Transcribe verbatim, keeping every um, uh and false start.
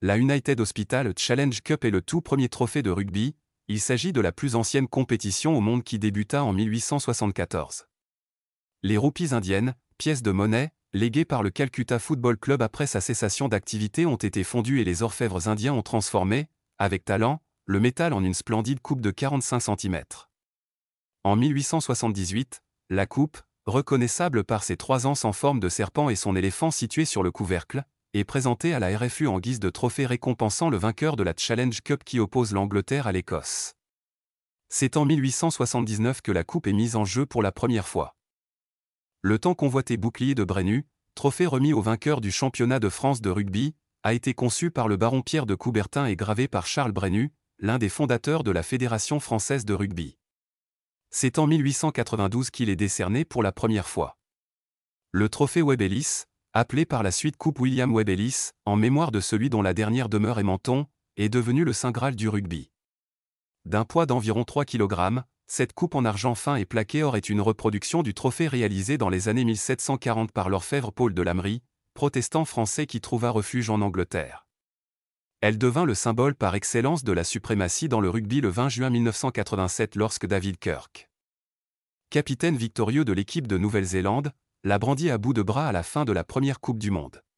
La United Hospital Challenge Cup est le tout premier trophée de rugby. Il s'agit de la plus ancienne compétition au monde qui débuta en mille huit cent soixante-quatorze. Les roupies indiennes, pièces de monnaie, léguées par le Calcutta Football Club après sa cessation d'activité ont été fondues et les orfèvres indiens ont transformé, avec talent, le métal en une splendide coupe de quarante-cinq centimètres. En mille huit cent soixante-dix-huit, la coupe, reconnaissable par ses trois anses en forme de serpent et son éléphant situé sur le couvercle, est présentée à la R F U en guise de trophée récompensant le vainqueur de la Challenge Cup qui oppose l'Angleterre à l'Écosse. C'est en mille huit cent soixante-dix-neuf que la coupe est mise en jeu pour la première fois. Le tant convoité bouclier de Brennus, trophée remis au vainqueur du championnat de France de rugby, a été conçu par le baron Pierre de Coubertin et gravé par Charles Brennus, l'un des fondateurs de la Fédération française de rugby. C'est en mille huit cent quatre-vingt-douze qu'il est décerné pour la première fois. Le trophée Webb Ellis, appelé par la suite Coupe William Webb Ellis, en mémoire de celui dont la dernière demeure est Menton, est devenu le saint graal du rugby. D'un poids d'environ trois kilogrammes, cette coupe en argent fin et plaqué or est une reproduction du trophée réalisé dans les années mille sept cent quarante par l'orfèvre Paul de Lamerie, protestant français qui trouva refuge en Angleterre. Elle devint le symbole par excellence de la suprématie dans le rugby le vingt juin mille neuf cent quatre-vingt-sept lorsque David Kirk, capitaine victorieux de l'équipe de Nouvelle-Zélande, la brandit à bout de bras à la fin de la première Coupe du Monde.